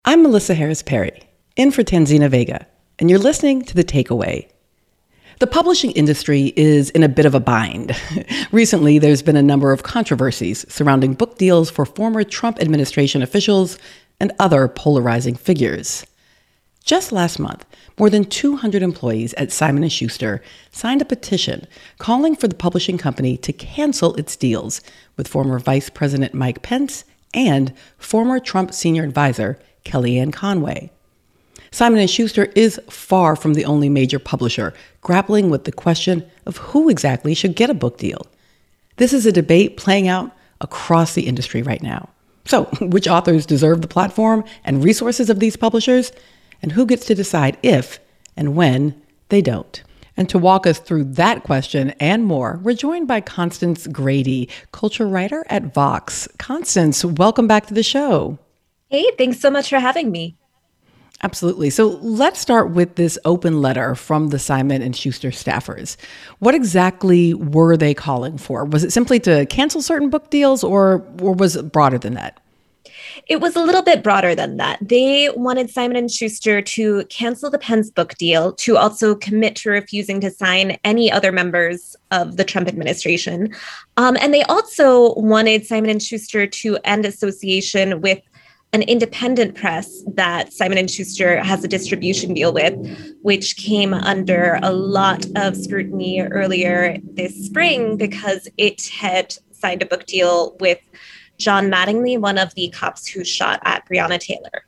I'm Melissa Harris Perry, in for Tanzina Vega, and you're listening to The Takeaway. The publishing industry is in a bit of a bind. Recently, there's been a number of controversies surrounding book deals for former Trump administration officials and other polarizing figures. Just last month, more than 200 employees at Simon & Schuster signed a petition calling for the publishing company to cancel its deals with former Vice President Mike Pence and former Trump senior advisor Kellyanne Conway. Simon & Schuster is far from the only major publisher grappling with the question of who exactly should get a book deal. This is a debate playing out across the industry right now. So, which authors deserve the platform and resources of these publishers, and who gets to decide if and when they don't? And to walk us through that question and more, we're joined by Constance Grady, culture writer at Vox. Constance, welcome back to the show. Hey, thanks so much for having me. Absolutely. So let's start with this open letter from the Simon & Schuster staffers. What exactly were they calling for? Was it simply to cancel certain book deals, or was it broader than that? It was a little bit broader than that. They wanted Simon & Schuster to cancel the Pence book deal, to also commit to refusing to sign any other members of the Trump administration. And they also wanted Simon & Schuster to end association with an independent press that Simon & Schuster has a distribution deal with, which came under a lot of scrutiny earlier this spring because it had signed a book deal with John Mattingly, one of the cops who shot at Breonna Taylor.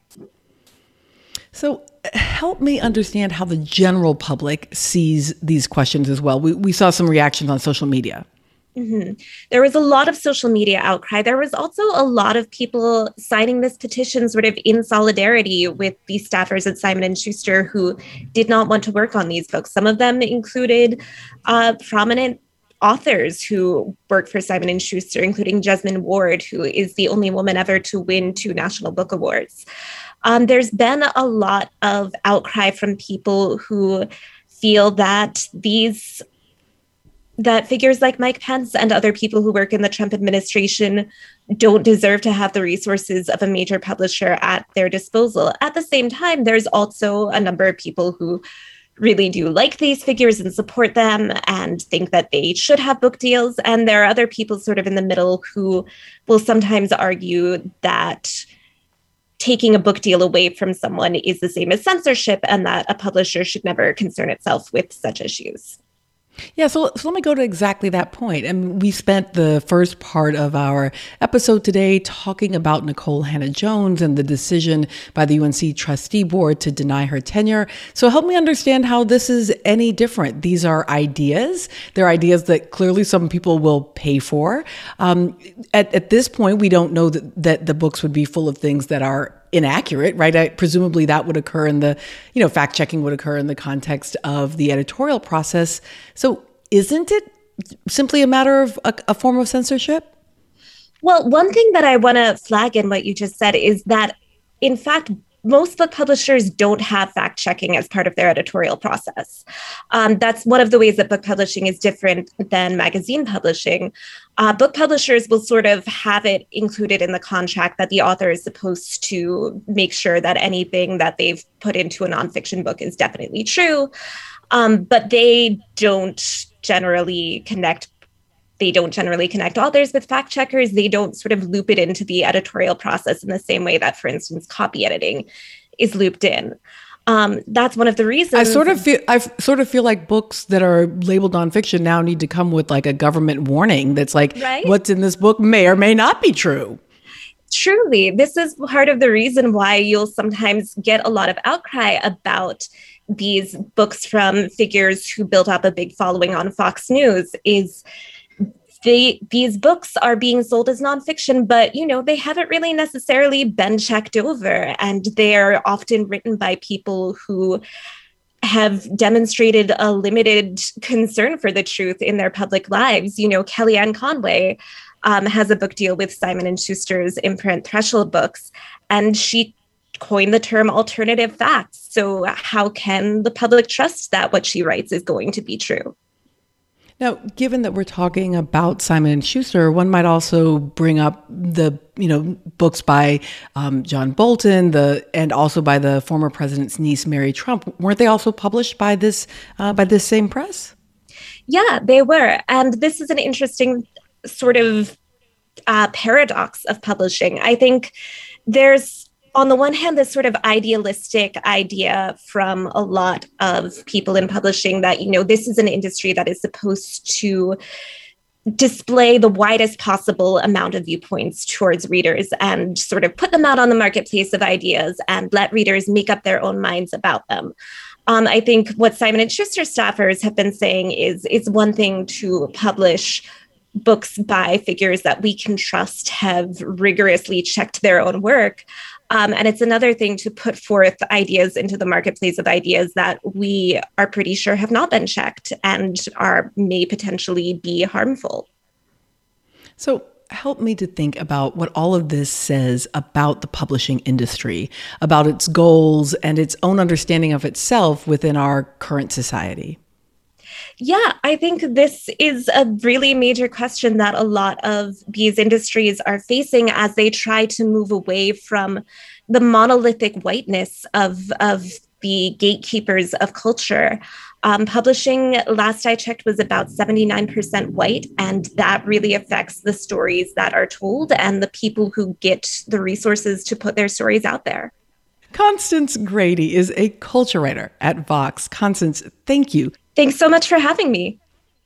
So help me understand how the general public sees these questions as well. We saw some reactions on social media. Mm-hmm. There was a lot of social media outcry. There was also a lot of people signing this petition sort of in solidarity with the staffers at Simon & Schuster who did not want to work on these books. Some of them included prominent authors who work for Simon & Schuster, including Jesmyn Ward, who is the only woman ever to win 2 National Book Awards. There's been a lot of outcry from people who feel that figures like Mike Pence and other people who work in the Trump administration don't deserve to have the resources of a major publisher at their disposal. At the same time, there's also a number of people who really do like these figures and support them and think that they should have book deals. And there are other people sort of in the middle who will sometimes argue that taking a book deal away from someone is the same as censorship and that a publisher should never concern itself with such issues. Yeah, so let me go to exactly that point. And we spent the first part of our episode today talking about Nikole Hannah-Jones and the decision by the UNC trustee board to deny her tenure. So help me understand how this is any different. These are ideas. They're ideas that clearly some people will pay for. At this point, we don't know that the books would be full of things that are inaccurate, right? Presumably that would occur in the, fact checking would occur in the context of the editorial process. So isn't it simply a matter of a form of censorship? Well, one thing that I want to flag in what you just said is that, in fact, most book publishers don't have fact checking as part of their editorial process. That's one of the ways that book publishing is different than magazine publishing. Book publishers will sort of have it included in the contract that the author is supposed to make sure that anything that they've put into a nonfiction book is definitely true. But they don't generally connect authors with fact checkers. They don't sort of loop it into the editorial process in the same way that, for instance, copy editing is looped in. That's one of the reasons. I sort of feel like books that are labeled nonfiction now need to come with like a government warning that's like, right? What's in this book may or may not be true. Truly, this is part of the reason why you'll sometimes get a lot of outcry about these books from figures who built up a big following on Fox News is these books are being sold as nonfiction, but, they haven't really necessarily been checked over. And they're often written by people who have demonstrated a limited concern for the truth in their public lives. Kellyanne Conway has a book deal with Simon & Schuster's imprint Threshold Books, and she coined the term alternative facts. So how can the public trust that what she writes is going to be true? Now, given that we're talking about Simon & Schuster, one might also bring up the books by John Bolton, and also by the former president's niece, Mary Trump. Weren't they also published by this same press? Yeah, they were. And this is an interesting sort of paradox of publishing. I think there's, on the one hand, this sort of idealistic idea from a lot of people in publishing that, this is an industry that is supposed to display the widest possible amount of viewpoints towards readers and sort of put them out on the marketplace of ideas and let readers make up their own minds about them. I think what Simon & Schuster staffers have been saying is it's one thing to publish books by figures that we can trust have rigorously checked their own work. And it's another thing to put forth ideas into the marketplace of ideas that we are pretty sure have not been checked and may potentially be harmful. So help me to think about what all of this says about the publishing industry, about its goals and its own understanding of itself within our current society. Yeah, I think this is a really major question that a lot of these industries are facing as they try to move away from the monolithic whiteness of the gatekeepers of culture. Publishing, last I checked, was about 79% white, and that really affects the stories that are told and the people who get the resources to put their stories out there. Constance Grady is a culture writer at Vox. Constance, thank you. Thanks so much for having me.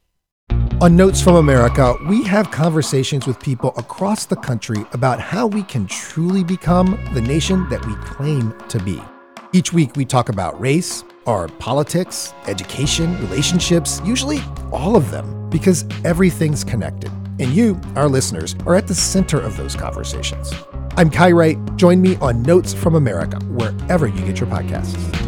On Notes from America, we have conversations with people across the country about how we can truly become the nation that we claim to be. Each week, we talk about race, our politics, education, relationships, usually all of them, because everything's connected. And you, our listeners, are at the center of those conversations. I'm Kai Wright. Join me on Notes from America, wherever you get your podcasts.